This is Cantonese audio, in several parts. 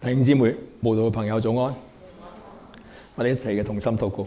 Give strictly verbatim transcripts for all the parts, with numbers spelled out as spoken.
弟兄姊妹、慕道嘅朋友早安，我哋一齊嘅同心禱告。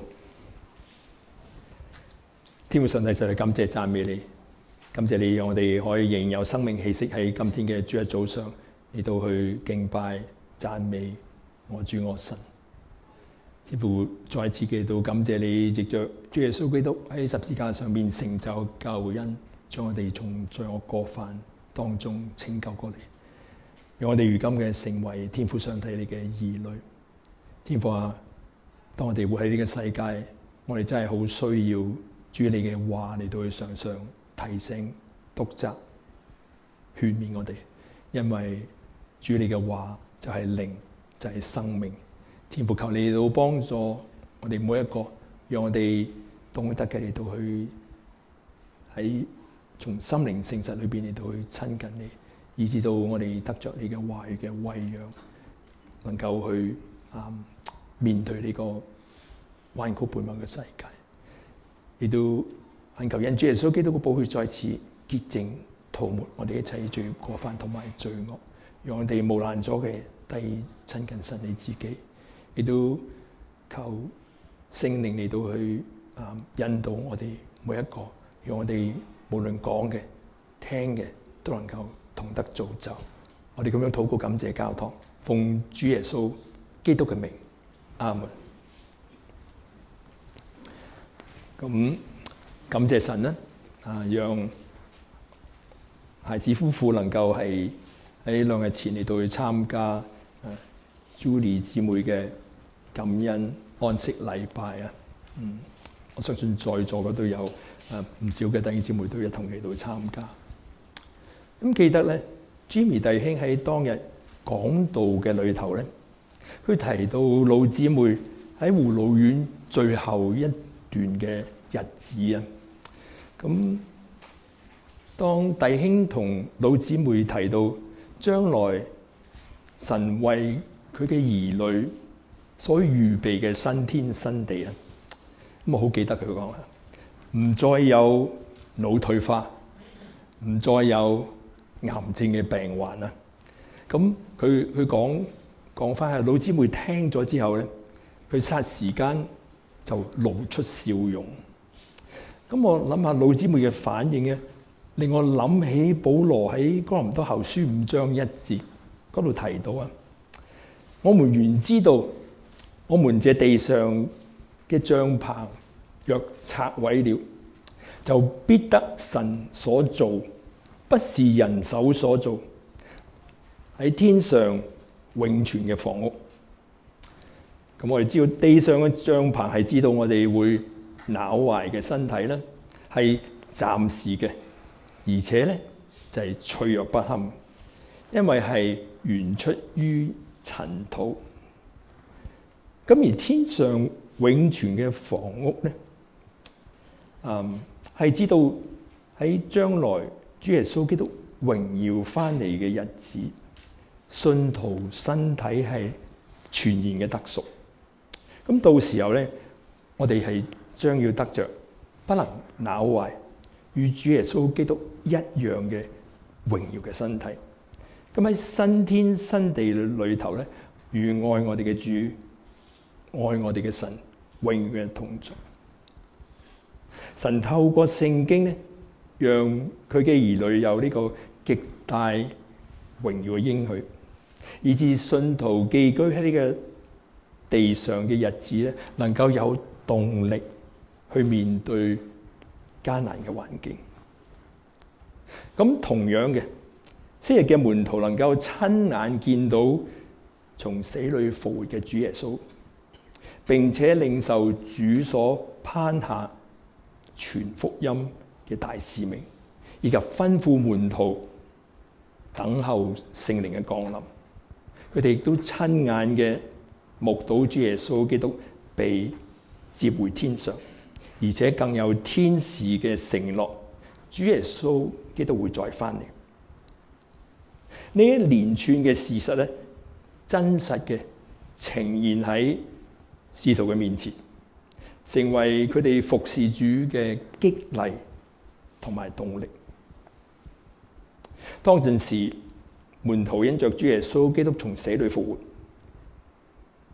天父上帝，實在感謝讚美你，感謝你讓我哋可以仍然有生命氣息喺今天嘅主日早上嚟到去敬拜讚美我主我神。天父再次嘅到感謝你，藉着主耶穌基督喺十字架上面成就救恩，將我哋從罪惡過犯當中拯救過嚟。讓我哋如今嘅成為天父上帝你嘅兒女。天父啊，當我哋活喺呢個世界，我哋真係好需要主你嘅話嚟到去常常提醒、督責、勸勉我哋，因為主你嘅話就係靈，就係生命。天父求你嚟到幫助我哋每一個，讓我哋懂得嘅嚟到去喺從心靈誠實裏邊嚟到去親近你。以至到我哋得着你嘅話語嘅餵養，能夠去啊、嗯、面對呢個彎曲悖謬嘅世界，亦都懇求因主耶穌基督嘅寶血再次潔淨塗抹我哋一切罪過犯同埋罪惡，讓我哋無難阻嘅得以親近神你自己，亦都求聖靈嚟到去啊、嗯、引導我哋每一個，讓我哋無論講嘅、聽嘅都能夠同得造就。我哋咁樣禱告感謝交託，奉主耶穌基督嘅名，阿門。咁感謝神啦，啊，讓孩子夫婦能夠係喺兩日前嚟到去參加啊 Julie 姊妹嘅感恩安息禮拜啊。嗯，我相信在座嘅都有啊唔少嘅弟兄姊妹都一同嚟到參加。咁記得咧 ，Jimmy 弟兄喺當日講道嘅裏頭咧，佢提到老姊妹喺護老院最後一段嘅日子啊。咁當弟兄同老姊妹提到將來神為佢嘅兒女所預備嘅新天新地啊，咁我好記得佢講啊，唔再有腦退化，唔再有癌症嘅病患啊。咁佢佢講講翻係老姊妹聽咗之後咧，佢霎時間就露出笑容。咁我諗下老姊妹嘅反應咧，令我諗起保羅喺哥林多後書五章一節嗰度提到啊，我們原知道，我們這地上嘅帳棚若拆毀了，就必得神所造，不是人手所造，喺天上永存嘅房屋。咁我哋知道地上嘅帳棚係知道我哋會朽壞嘅身體啦，係暫時嘅，而且咧就係、是、脆弱不堪，因為係原出於塵土。咁而天上永存嘅房屋咧，嗯，係知道喺將來主耶穌基督榮耀翻嚟嘅日子，信徒身體係全然嘅得贖。咁到時候咧，我哋係將要得着不能朽壞，與主耶穌基督一樣嘅榮耀嘅身體。咁喺新天新地裏頭咧，與愛我哋嘅主、愛我哋嘅神永遠同在。神透過聖經咧，讓佢嘅兒女有呢個極大榮耀嘅應許，以致信徒寄居喺呢個地上嘅日子咧，能夠有動力去面對艱難嘅環境。咁同樣嘅，昔日嘅門徒能夠親眼見到從死裏復活嘅主耶穌，並且領受主所頒下傳福音嘅大使命，以及吩咐門徒等候聖靈嘅降臨。佢哋亦都親眼嘅目睹主耶穌基督被接回天上，而且更有天使嘅承諾，主耶穌基督會再翻嚟。呢一連串嘅事實咧，真實嘅呈現喺使徒嘅面前，成為佢哋服侍主嘅激勵同埋動力。當陣時，門徒因着主耶穌基督從死裏復活，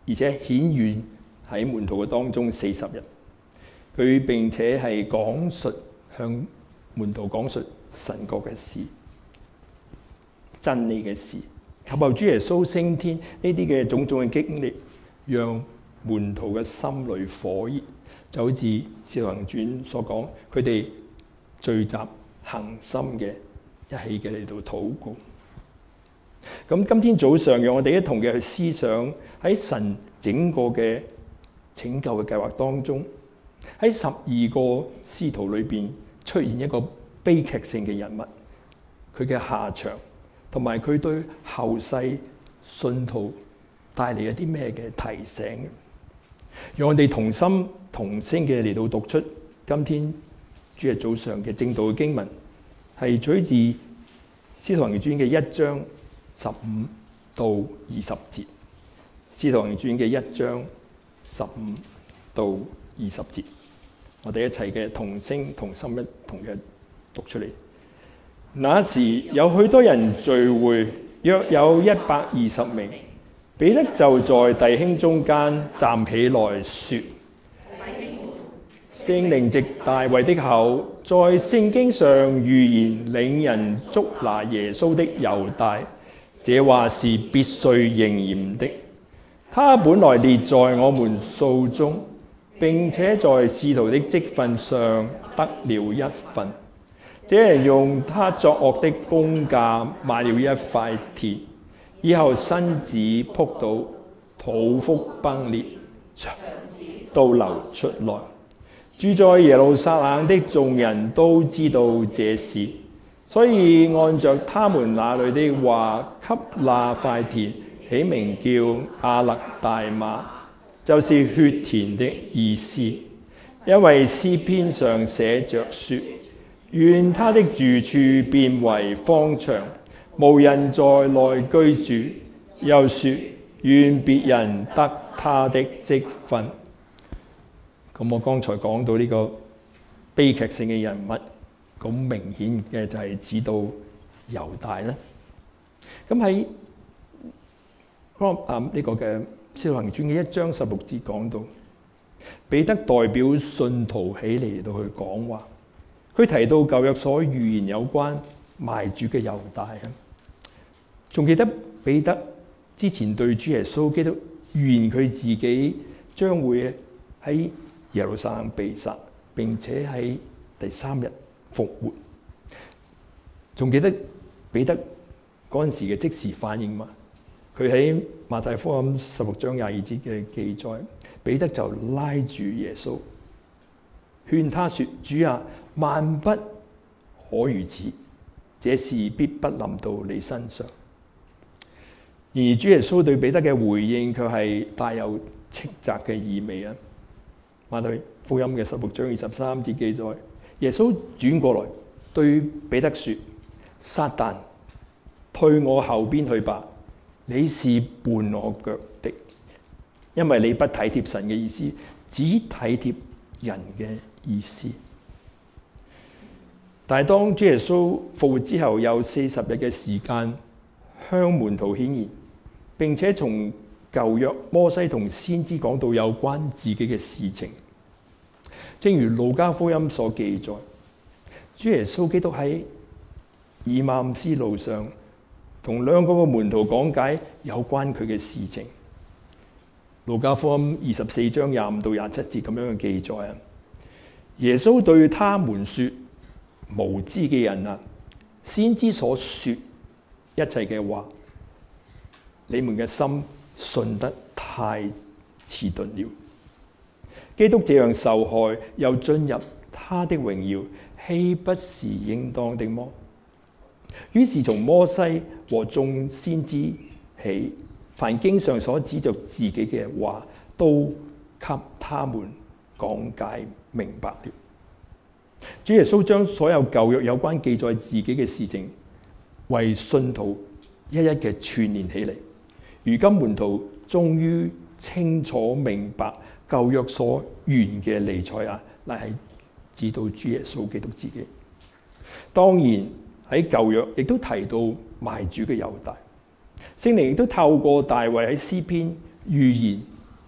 而且顯現喺門徒嘅當中四十日。佢並且係講述向門徒講述神國嘅事、真理嘅事，及後主耶穌升天呢啲嘅種種嘅經歷，讓門徒嘅心裏火熱，就好似《使徒行傳》所講，佢哋聚集恒心嘅一起嘅嚟到禱告。咁今天早上，讓我哋一同嘅去思想喺神整個嘅拯救嘅計劃當中，喺十二個使徒裏邊出現一個悲劇性嘅人物，佢嘅下場同埋佢對後世信徒帶嚟一啲咩嘅提醒。讓我哋同心同聲嘅嚟到讀出今天主日早上嘅正道嘅經文，係取自《使徒行傳》嘅一章十五到二十節，《使徒行傳》嘅一章十五到二十節，我哋一齊嘅同聲同心一同嘅讀出嚟。那時有許多人聚會，約有一百二十名。彼得就在弟兄中間站起來說：聖靈藉大衛的口，在聖經上預言領人捉拿耶穌的猶大，這話是必須應驗的。他本來列在我們數中，並且在使徒的職分上得了一份。這人用他作惡的工價買了一塊田，以後身子仆倒，肚腹崩裂，腸子都流出來。住在耶路撒冷的眾人都知道這事，所以按着他們那裏的話，給那塊田起名叫亞勒大馬，就是血田的意思。因為詩篇上寫着說：願他的住處變為荒場，無人在內居住。又說：願別人得他的職分。咁我剛才講到呢個悲劇性嘅人物，咁明顯嘅就係指到猶大啦。咁喺啊呢個嘅《使徒行傳》嘅一章十六節講到，彼得代表信徒起嚟到去講話，佢提到舊約所預言有關賣主嘅猶大啊。仲記得彼得之前對主耶穌基督預言佢自己將會喺耶路撒冷被殺，並且喺第三日復活。仲記得彼得嗰陣時嘅即時反應嘛？佢喺馬太福音十六章廿二節嘅記載，彼得就拉住耶穌，勸他說：主啊，萬不可如此，這事必不臨到你身上。而主耶穌對彼得嘅回應卻係帶有斥責嘅意味啊！馬太福音嘅十六章二十三節記載，耶穌轉過來對彼得說：撒旦，退我後邊去吧，你是絆我腳的，因為你不體貼神嘅意思，只體貼人嘅意思。但係當主耶穌復活之後，有四十日嘅時間向門徒顯現，並且從舊約摩西同先知講到有關自己嘅事情。正如路加福音所記載，主耶穌基督喺以馬忤斯路上同兩個嘅門徒講解有關佢嘅事情。路加福音二十四章廿五到廿七節咁樣嘅記載啊，耶穌對他們說：無知嘅人啊，先知所說一切嘅話，你們嘅心信得太遲鈍了。基督這樣受害，又進入他的榮耀，豈不是應當的麼？於是從摩西和眾先知起，凡經上所指着自己嘅話，都給他們講解明白了。主耶穌將所有舊約有關記載自己嘅事情，為信徒一一嘅串聯起嚟。如今門徒終於清楚明白舊約所願嘅彌賽亞，乃係指到主耶穌基督自己。當然喺舊約亦都提到賣主嘅猶大，聖靈亦都透過大衛喺詩篇預言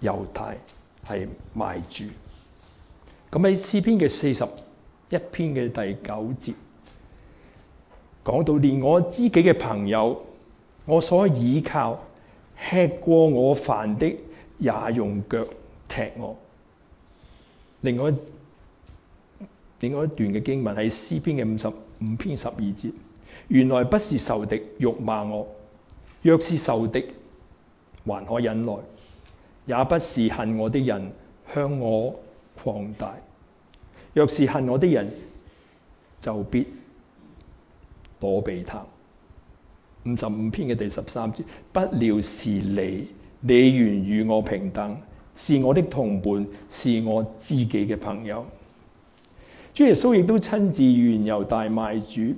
猶大係賣主。咁喺詩篇嘅四十一篇嘅第九節講到，連我知己嘅朋友，我所倚靠吃過我飯的，也用腳踢我。另外另外一段嘅經文係詩篇嘅五十五篇十二節，原來不是仇敵辱罵我，若是仇敵還可忍耐，也不是恨我的人向我擴大，若是恨我的人，就必躲避他。五十五篇嘅第十三節，不料是你，你原與我平等，是我的同伴，是我知己嘅朋友。主耶穌亦都親自原猶大賣主，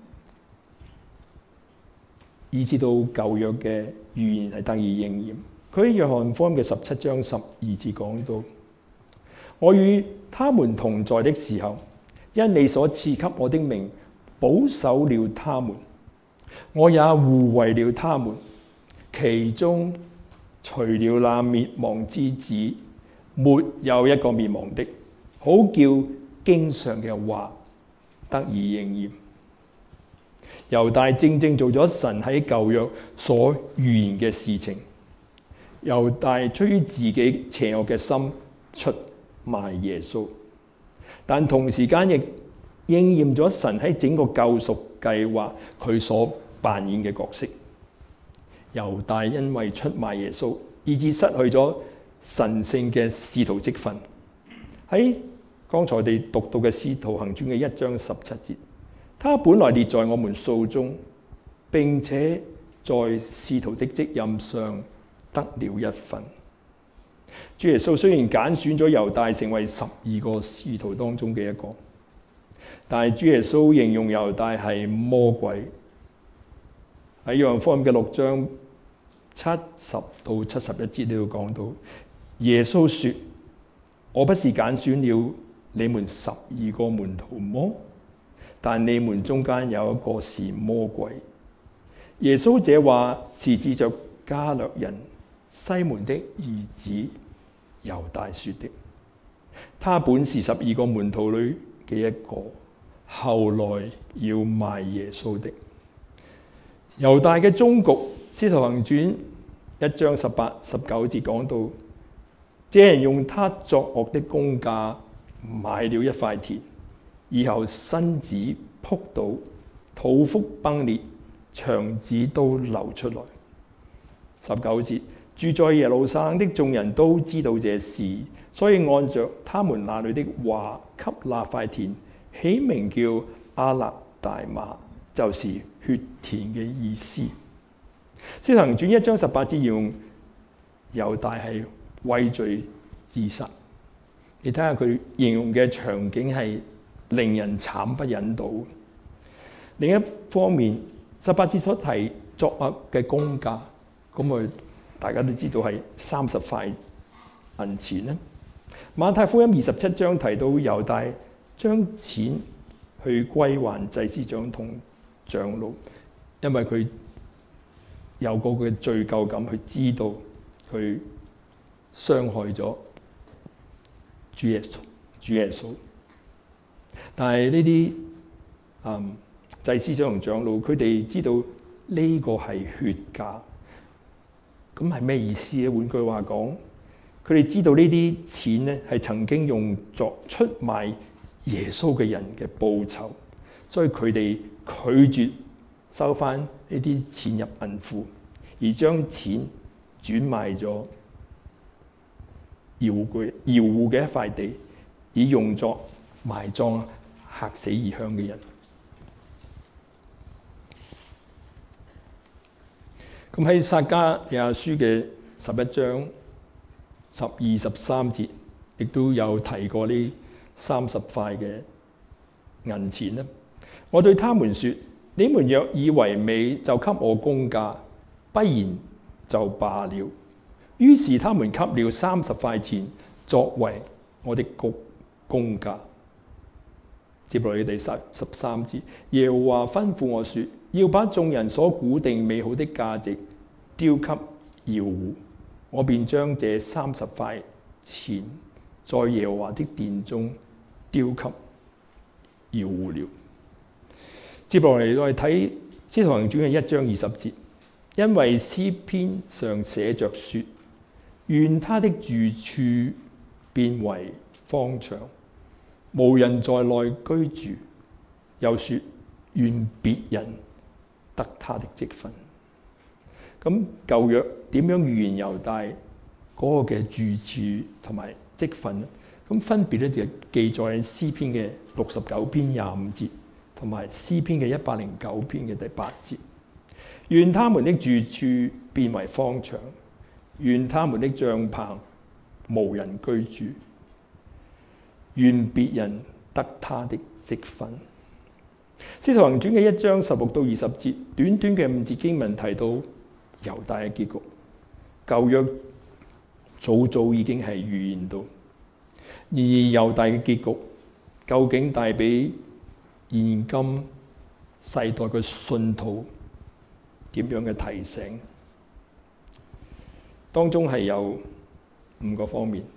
以至到舊約嘅預言係得以應驗。佢喺約翰福音嘅十七章十二節講到：我與他們同在的時候，因你所賜給我的名，保守了他們，我也護衛了他們。其中除了那滅亡之子，沒有一個滅亡的，好叫經上嘅話得以應驗。猶大正正做咗神喺舊約所預言嘅事情。猶大出於自己邪惡嘅心出賣耶穌，但同時間亦應驗咗神喺整個救贖計劃佢所扮演嘅角色。猶大因為出賣耶穌，以致失去咗神聖嘅使徒職分。喺剛才我哋讀到嘅《使徒行傳》嘅一章十七節，他本來列在我們數中，並且在使徒的職任上得了一份。主耶穌雖然揀選咗猶大成為十二個使徒當中嘅一個，但係主耶穌形容猶大係魔鬼。喺約翰福音嘅六章七十到七十一節呢度講到，耶穌說：我不是揀選了你們十二個門徒麼？但你們中間有一個是魔鬼。耶穌這話是指着加略人西門的兒子猶大說的。他本是十二個門徒裏嘅一個，後來要賣耶穌的。猶大嘅終局，使徒行傳一章十八、十九節講到，這人用他作惡的工價買了一塊田，以後身子仆倒，肚腹崩裂，腸子都流出來。十九節，住在耶路撒冷的眾人都知道這事，所以按着他們那裏的話，給那塊田起名叫亞勒大馬，就是血田嘅意思。使徒行傳一章十八節用猶大係畏罪自殺。你睇下佢形容嘅場景係令人慘不忍睹。另一方面，十八節所提作惡嘅工價，咁啊大家都知道係三十塊銀錢啦。馬太福音二十七章提到猶大將錢去歸還祭司長同長老，因為佢有個嘅罪疚感，佢知道佢傷害咗主耶穌，主耶穌。但係呢啲嗯祭司長同長老，佢哋知道呢個係血價，咁係咩意思咧？換句話講，佢哋知道呢啲錢咧係曾經用作出賣耶穌嘅人嘅報酬，所以佢哋拒絕收翻呢啲錢入銀庫，而將錢轉賣咗窯戶窯戶嘅一塊地，以用作埋葬客死異鄉嘅人。咁喺撒迦利亞書嘅十一章十二十三節，亦都有提過呢三十塊嘅銀錢啦。我對他們說：你們若以為美，就給我工價；不然就罷了。於是他們給了三十塊錢作為我的工工價。接落去第十十三節，耶和華吩咐我說：要把眾人所估定美好的價值丟給窯戶， 我便將這三十塊錢在耶和華的殿中丟給窯戶了。接落嚟我哋睇《使徒行傳》嘅一章二十節，因為詩篇上寫着說：願他的住處變為荒場，無人在內居住。又說：願別人得他的職分。咁舊約點樣預言猶大嗰個嘅住處同埋職分呢？咁分別咧就記載喺詩篇嘅六十九篇廿五節，同埋詩篇嘅一百零九篇嘅第八節。願他們的住處變為荒場，願他們的帳棚無人居住，願別人得他的職分。使徒行傳嘅一章十六到二十節，短短嘅五節經文提到猶大嘅結局。舊約早早已經係預言到，而猶大嘅結局究竟帶俾現今世代嘅信徒點樣嘅提醒？當中係有五個方面。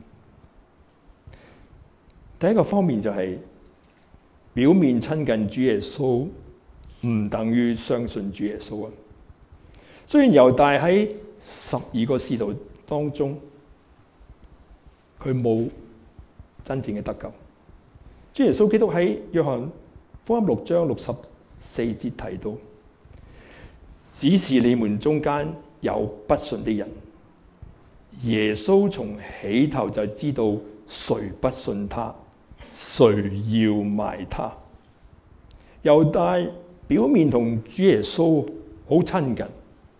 第一個方面就係表面親近主耶穌唔等於相信主耶穌啊！雖然猶大喺十二個使徒當中，佢冇真正嘅得救。主耶穌基督喺約翰福音六章六十四節提到：只是你們中間有不信的人。耶穌從起頭就知道誰不信他，誰要賣他。猶大表面同主耶穌好親近，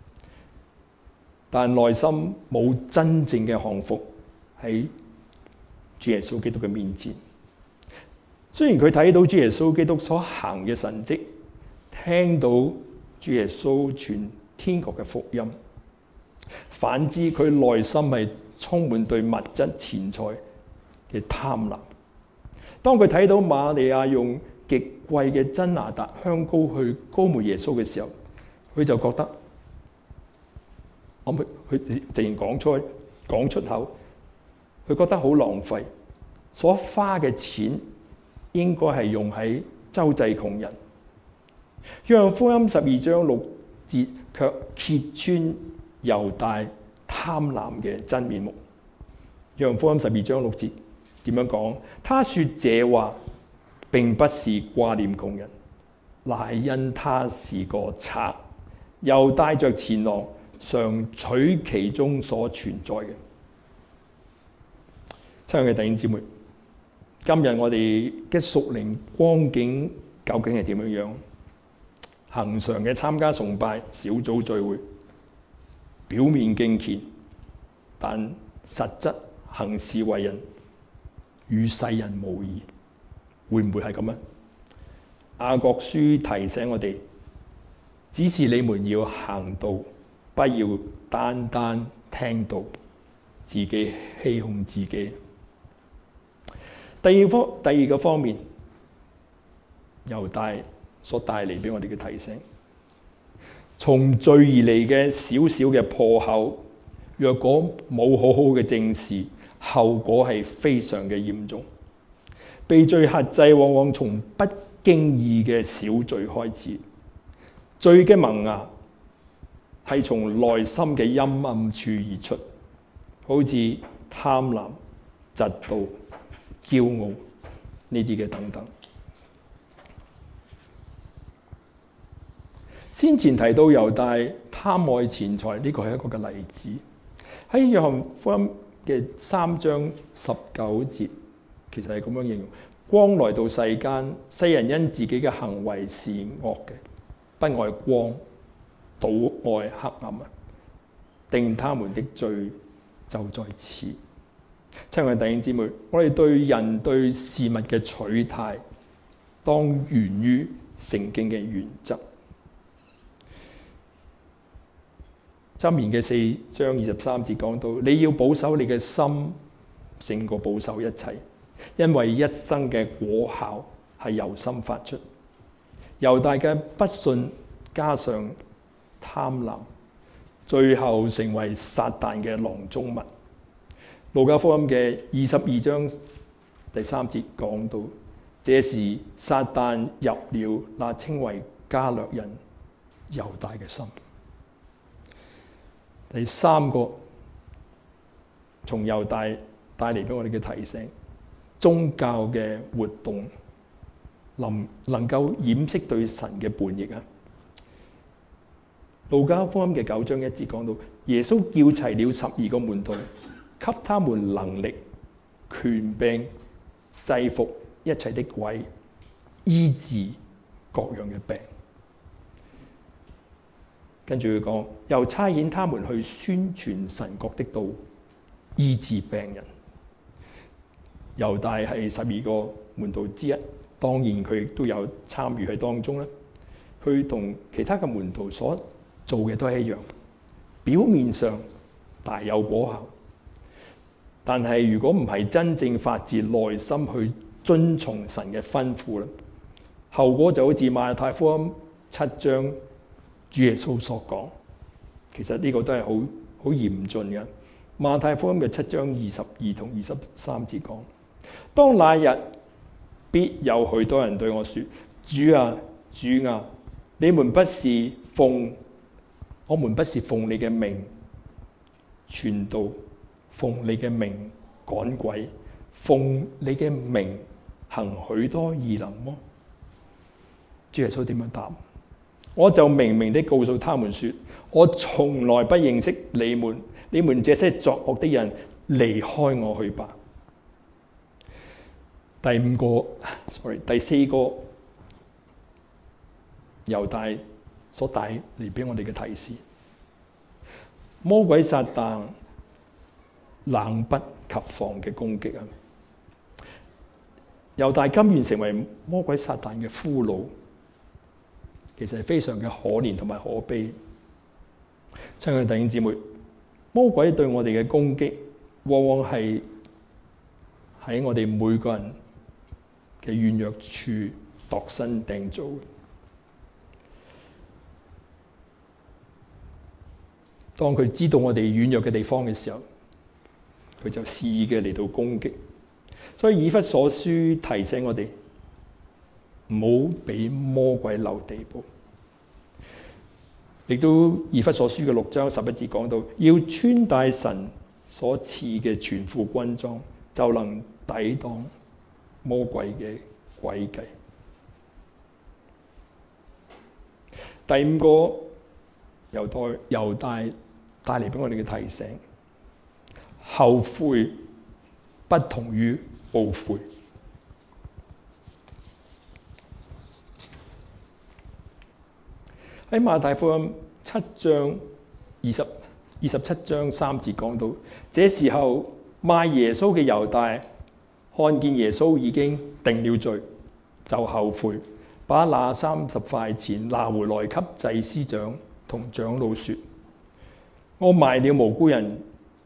但內心冇真正嘅降服喺主耶穌基督嘅面前。雖然佢睇到主耶穌基督所行嘅神蹟，聽到主耶穌傳天國嘅福音，反之佢內心係充滿對物質錢財嘅貪婪。當佢睇到瑪利亞用極貴嘅真哪噠香膏去膏抹耶穌嘅時候，佢就覺得，我佢佢自然講出講出口，佢覺得好浪費，所花嘅錢應該係用喺周濟窮人。約翰福音十二章六節卻揭穿猶大貪婪嘅真面目。約翰福音十二章六節點樣講？他說這話並不是掛念窮人，乃因他是個賊，又帶着錢囊，常取其中所存在嘅。親愛嘅弟兄姊妹，今日我哋嘅屬靈光景究竟係點樣樣？恆常嘅參加崇拜、小組聚會，表面敬虔，但實質行事為人與世人無異，會唔會係咁啊？雅各書提醒我哋，只是你們要行道，不要單單聽道，自己欺哄自己。第二方第二個方面，猶大所帶嚟俾我哋嘅提醒，從罪而嚟嘅小小嘅破口，若果冇好好嘅正視，後果係非常嘅嚴重。被罪轄制往往從不經意嘅小罪開始，罪嘅萌芽係從內心嘅陰暗處而出，好似貪婪、嫉妒、驕傲呢啲嘅等等。先前提到猶大貪愛錢財，呢個係一個嘅例子。喺約翰福音嘅三章十九節，其實係咁樣形容：光來到世間，世人因自己嘅行為是惡嘅，不愛光，倒愛黑暗啊！定他們的罪就在此。親愛的弟兄姊妹，我哋對人對事物嘅取態，當源於聖經嘅原則。箴言嘅四章二十三節講到：你要保守你嘅心，勝過保守一切，因為一生嘅果效係由心發出。猶大嘅不信加上貪婪， 最後成為撒旦嘅囊中物。路加福音嘅二十二章第三節講到，這時撒旦入了那稱為加略人猶大嘅心。第三個從猶大帶嚟俾我哋嘅提醒，宗教嘅活動能能夠掩飾對神嘅叛逆啊！路加福音嘅九章一節講到，耶穌叫齊了十二個門徒，給他們能力、權柄，制服一切的鬼，醫治各樣嘅病。跟住佢講，又差遣他們去宣傳神國的道，醫治病人。猶大係十二個門徒之一，當然佢亦都有參與喺當中啦。佢同其他嘅門徒所做嘅都係一樣，表面上大有果效，但係如果唔係真正發自內心去遵從神嘅吩咐啦，後果就好似馬太福音七章主耶穌所講，其實呢個都係好好嚴峻嘅。馬太福音嘅七章二十二同二十三節講，當那日必有許多人對我說：主啊，主啊，你們不是奉我們不是奉你嘅名傳道，奉你嘅名趕鬼，奉你嘅名行許多異能麼？主耶穌點樣答？我就明明地告訴他們說，我從來不認識你們，你們這些作惡的人，離開我去吧。第五個 sorry 第四個猶大所帶嚟俾我哋嘅提示，魔鬼撒旦冷不及防嘅攻擊啊！猶大甘願成為魔鬼撒旦嘅俘虜，其實係非常嘅可憐同埋可悲。親愛的弟兄姊妹，魔鬼對我哋嘅攻擊，往往係喺我哋每個人嘅軟弱處度身訂造。當佢知道我哋軟弱嘅地方嘅時候，佢就肆意嘅嚟到攻擊。所以以弗所書提醒我哋，唔好俾魔鬼留地步。亦都以弗所書嘅六章十一節講到，要穿戴神所賜嘅全副軍裝，就能抵擋魔鬼嘅詭計。第五個猶大猶大帶嚟俾我哋嘅提醒，後悔不同於懊悔。喺馬太福音七章二十二十七章三節講到，這時候賣耶穌嘅猶大看見耶穌已經定了罪，就後悔，把那三十塊錢拿回來給祭司長同長老說：我賣了無辜人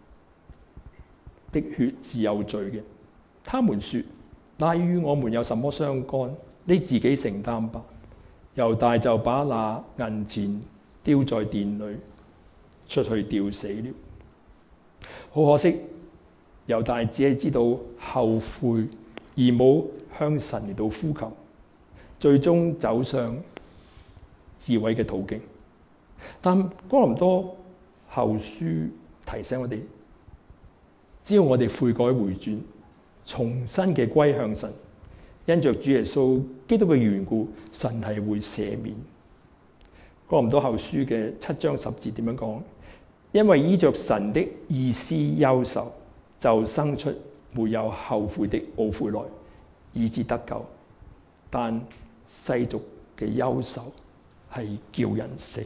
的血是有罪嘅。他們說：那與我們有什麼相干？你自己承擔吧。猶大就把那銀錢丟在殿裏，出去吊死了。好可惜，猶大只係知道後悔，而冇向神嚟到呼求，最終走上自毀嘅途徑。但哥林多後書提醒我哋，只要我哋悔改回轉，重新嘅歸向神，因着主耶穌基督嘅緣故，神係會赦免。哥林多後書嘅七章十節點樣講？因為依着神的意思憂愁，就生出沒有後悔的懊悔來，以致得救。但世俗嘅憂愁係叫人死。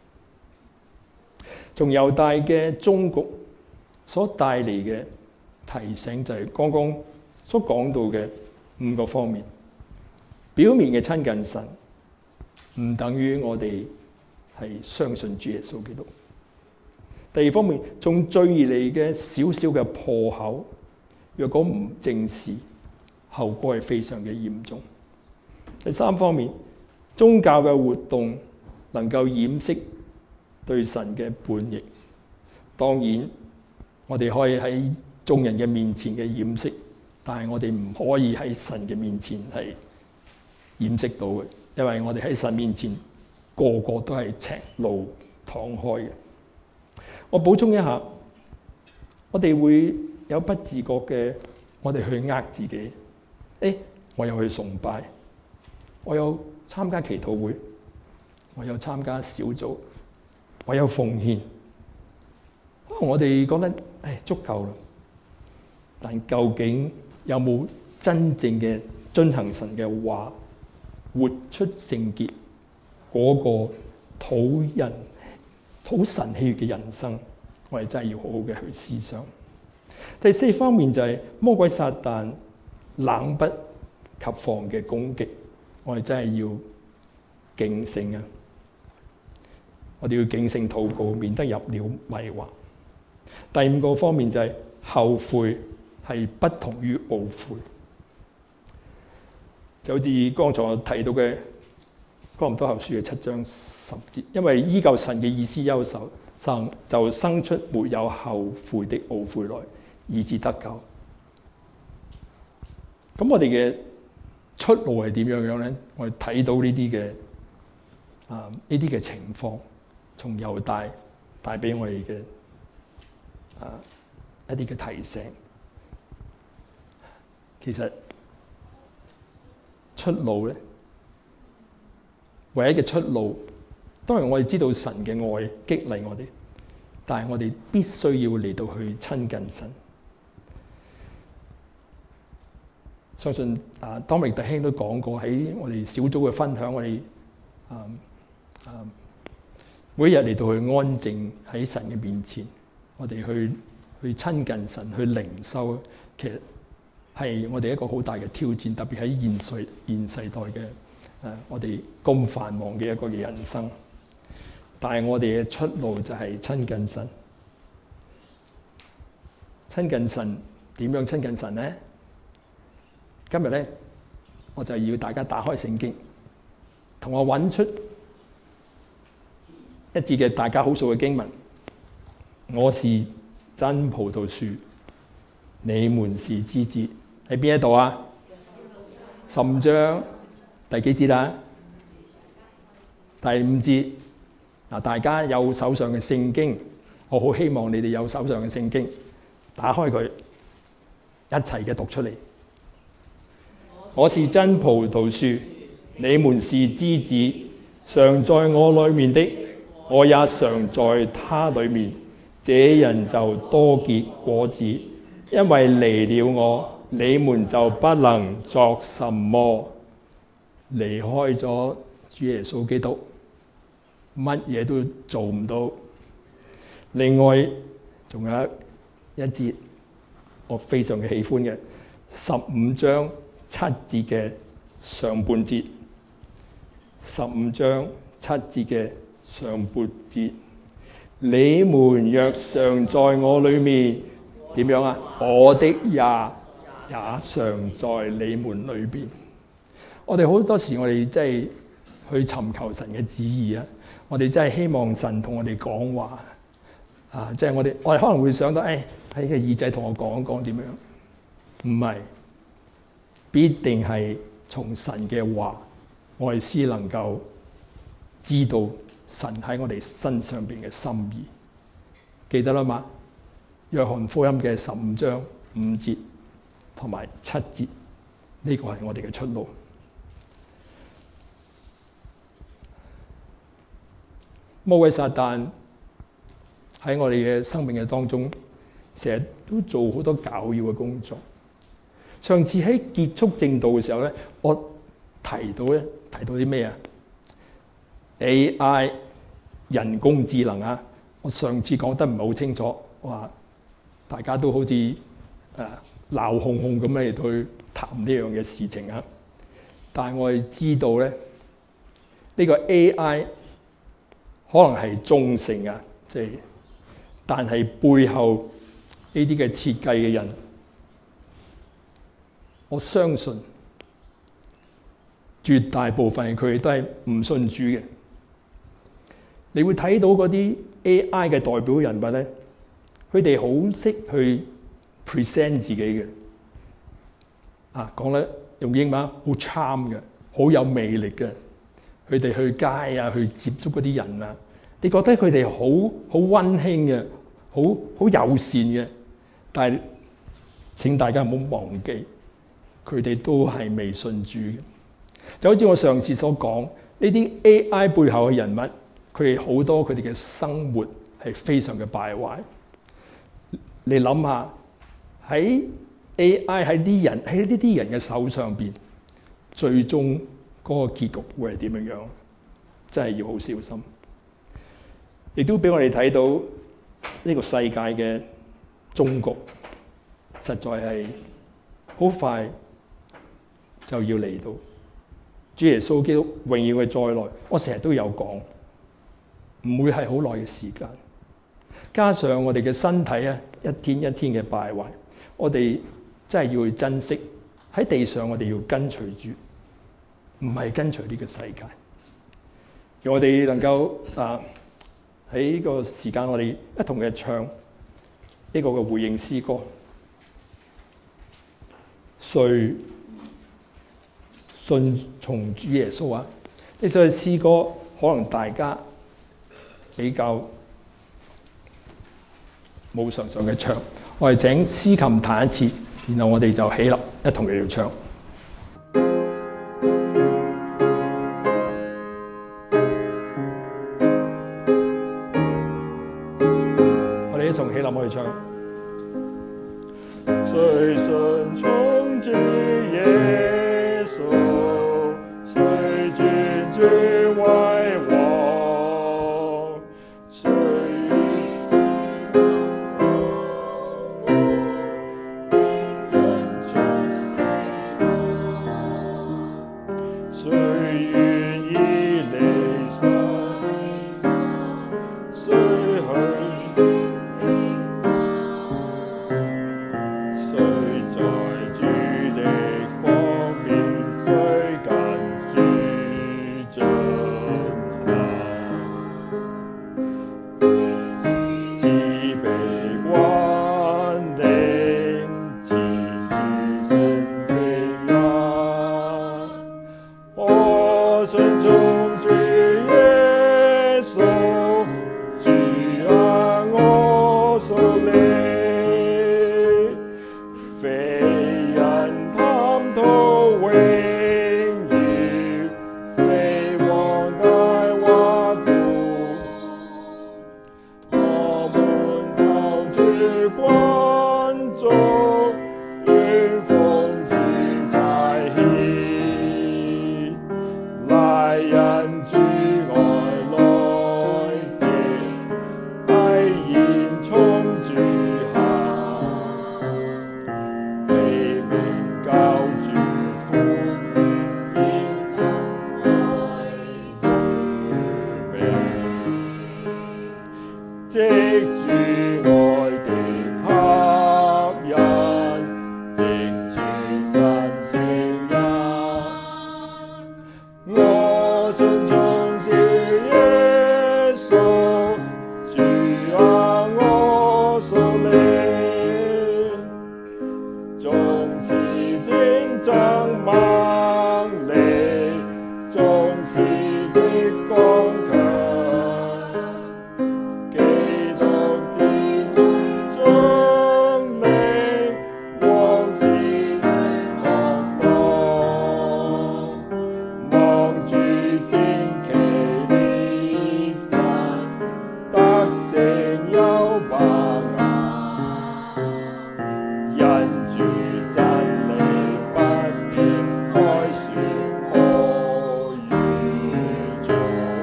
從猶大嘅終局所帶嚟嘅提醒，就係剛剛所講到嘅五個方面。表面嘅親近神，唔等於我哋係相信主耶穌基督。第二方面，從罪而嚟嘅少少嘅破口，若果唔正視，後果係非常嘅嚴重。第三方面，宗教嘅活動能夠掩飾對神嘅叛逆。當然，我哋可以喺眾人嘅面前嘅掩飾，但係我哋唔可以喺神嘅面前係掩飾到嘅，因為我哋喺神面前個個都係赤露敞開嘅。我補充一下，我哋會有不自覺嘅，我哋去呃自己。誒，我有去崇拜，我有參加祈禱會，我有參加小組，我有奉獻。我哋覺得誒足夠啦，但究竟有冇真正嘅遵行神嘅話，活出聖潔嗰個討人討神喜悅嘅人生？我哋真係要好好嘅去思想。第四方面就係魔鬼撒旦冷不及防嘅攻擊，我哋真係要警醒啊！我哋要警醒禱告，免得入了迷惑。第五個方面就係後悔係不同於懊悔，就好似剛才我提到嘅哥林多後書嘅七章十節，因為依舊神嘅意思優秀，生就生出沒有後悔的懊悔來，以致得救。咁我哋嘅出路係點樣樣咧？我哋睇到呢啲嘅啊呢啲嘅情況，從猶大帶俾我哋嘅啊一啲嘅提醒。其實出路咧，唯一嘅出路，當然我哋知道神嘅愛激勵我哋，但係我哋必須要嚟到去親近神。相信啊，當明弟兄都講過喺我哋小組嘅分享，我哋啊啊每一日嚟到去安靜喺神嘅面前，我哋去去親近神，去靈修，其實係我哋一個好大嘅挑戰，特別喺現世現世代嘅誒、啊，我哋咁繁忙嘅一個嘅人生。但係我哋嘅出路就係親近神。親近神，點樣親近神咧？今日咧，我就要大家打開聖經，同我揾出一節嘅大家好熟嘅經文。我是真葡萄樹，你們是枝子。喺邊一度啊？十五章第幾節啊？第五節。嗱，大家有手上嘅聖經，我好希望你哋有手上嘅聖經，打開佢，一齊嘅讀出嚟。我是真葡萄樹，你們是枝子。常在我裏面的，我也常在他裏面。這人就多結果子，因為離了我，你們就不能作什麼。離開咗主耶穌基督，乜嘢都做唔到。另外，仲有一節我非常嘅喜歡嘅，十五章七節嘅上半節，十五章七節嘅上半節，你們若常在我裏面，點樣啊？我的也也常在你們裏邊。我哋好多時，我哋真係去尋求神嘅旨意啊！我哋真係希望神同我哋講話啊！即係我哋，我哋可能會想到，誒喺個耳仔同我講講點樣？唔係。必定係從神嘅話，我哋先能夠知道神喺我哋身上邊嘅心意。記得啦嘛？約翰福音嘅十五章五節同埋七節，呢個係我哋嘅出路。魔鬼撒旦喺我哋嘅生命嘅當中，成日都做好多攪擾嘅工作。上次喺結束正道嘅時候咧，我提到咧提到啲咩啊 ？A I 人工智能啊！我上次講得唔係好清楚，我話大家都好似誒鬧哄哄咁嚟去談呢樣嘅事情啊！但係我哋知道咧，呢個 A I 可能係中性啊，即係，但係背後呢啲嘅設計嘅人。我相信絕大部分佢哋都係唔信主嘅， 你會睇到嗰啲 A I 嘅代表人物咧，佢哋好識去 present 自己嘅，啊講得用英文好 charm 嘅，好有魅力嘅。佢哋去街啊，去接觸嗰啲人啊，你覺得佢哋好好溫馨嘅，好好友善嘅。但係請大家唔好忘記，佢哋都係未信主嘅。就好似我上次所講，呢啲 A I 背後嘅人物，佢哋好多佢哋嘅生活係非常嘅敗壞。你諗下喺 A I 喺啲人喺呢啲人嘅手上邊，最終嗰個結局會係點樣樣？真係要好小心。亦都俾我哋睇到呢個世界嘅終局，實在係好快就要嚟到。主耶穌基督榮耀嘅再來，我成日都有講，唔會係好耐嘅時間。加上我哋嘅身體啊，一天一天嘅敗壞，我哋真係要去珍惜喺地上，我哋要跟隨主，唔係跟隨呢個世界。而我哋能夠啊喺呢個時間，我哋一同嘅唱呢個嘅回應詩歌。誰信從主耶穌啊？呢首詩歌可能大家比較冇常常嘅唱，我哋請司琴彈一次，然後我哋就起立一同嚟到唱。我哋一同起立，我哋唱。誰信從主耶穌，誰尊主為王，誰與主同勞苦，令人出死亡，誰願意離世，誰去在主的方面，雖跟主進行，自被關定，自主成正人。我信從主耶穌，主啊，我屬你。非人貪圖榮耀，非王大華冠，我們投注關中，願奉主差遣，賴人主愛來接，毅然從主行。教主呼喚，應尋愛主名，藉主愛的吸引，藉主神聖人，我信從主耶穌，主啊，我屬你，縱使戰爭猛烈，縱使的剛強，基督自在將領，往事主惡當，望住旌旗列陣，得勝有把握，因主真理不必開説，可預做，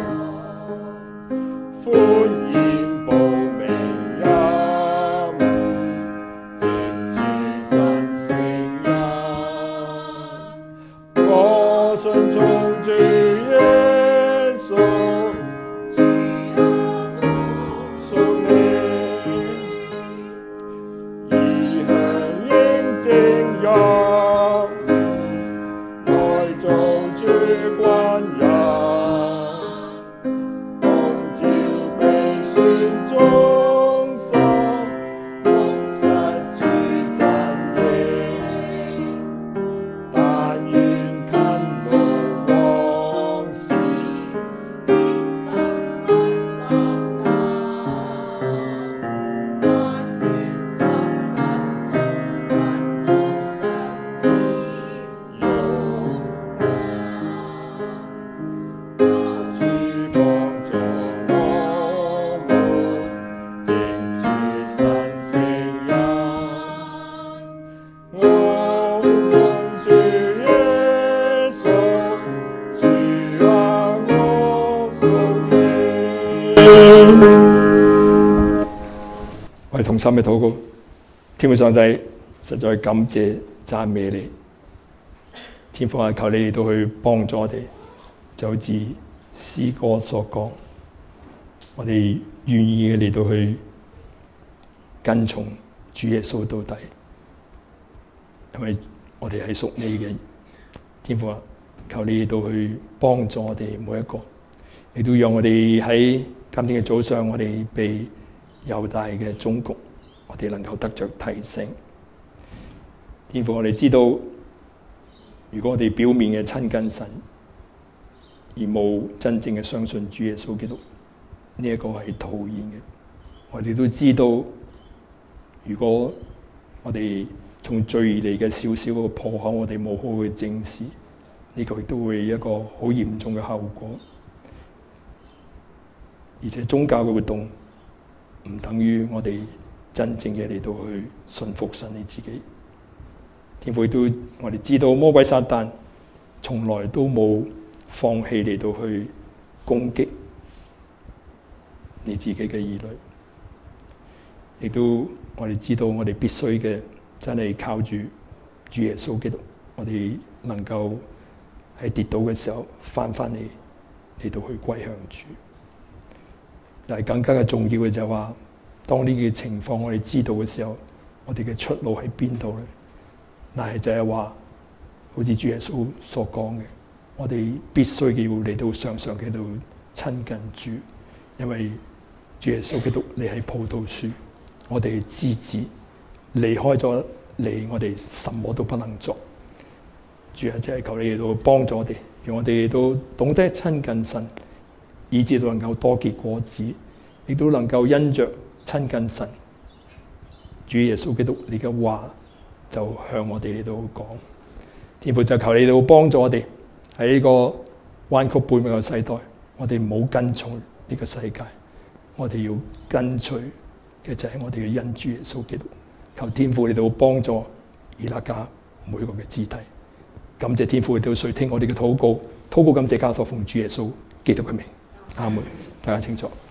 歡宴報名音，藉主神聖人，我信從主耶穌，主啊，我屬你。異鄉應正入伍，來做主軍人，蒙召我哋同心嘅禱告，天父上帝，實在感謝讚美你。天父啊，求你哋都去幫助我哋，就好似詩歌所講，我哋願意嘅嚟到去跟從主耶穌到底，因為我哋係屬你嘅。天父啊，求你哋都去幫助我哋每一個，亦都讓我哋喺今天嘅早上，我哋被猶大嘅終局，我哋能夠得着提升。天父，我哋知道，如果我哋表面嘅親近神，而冇真正嘅相信主耶穌基督，呢一個係徒然嘅。我哋都知道，如果我哋從罪而嚟嘅少少嘅破口，我哋冇好去正視，呢個亦都會一個好嚴重嘅後果。而且宗教嘅活動唔等於我哋真正嘅嚟到去信服神你自己。天父都我哋知道魔鬼撒旦從來都冇放棄嚟到去攻擊你自己嘅兒女，亦都我哋知道我哋必須嘅真係靠住主耶穌基督，我哋能夠喺跌倒嘅時候翻翻嚟嚟到去歸向主。但係更加嘅重要嘅就係話，當呢個情況我哋知道嘅時候，我哋嘅出路喺邊度咧？但係就係話，好似主耶穌所講嘅，我哋必須要嚟到常常喺度親近主，因為主耶穌基督你係葡萄樹，我哋係枝子，離開咗你，我哋什麼都不能做。主啊，即係求你嚟到幫助我哋，讓我哋都懂得親近神，以致到能夠多結果子，亦都能夠因着親近神，主耶穌基督你嘅話就向我哋嚟到講。天父就求你嚟到幫助我哋喺呢個彎曲悖謬嘅世代，我哋唔好跟從呢個世界，我哋要跟隨嘅就係我哋嘅恩主耶穌基督。求天父嚟到幫助以勒家每個嘅肢體。感謝天父嚟到垂聽我哋嘅禱告，禱告感謝交託奉主耶穌基督嘅名。阿門。大家清楚。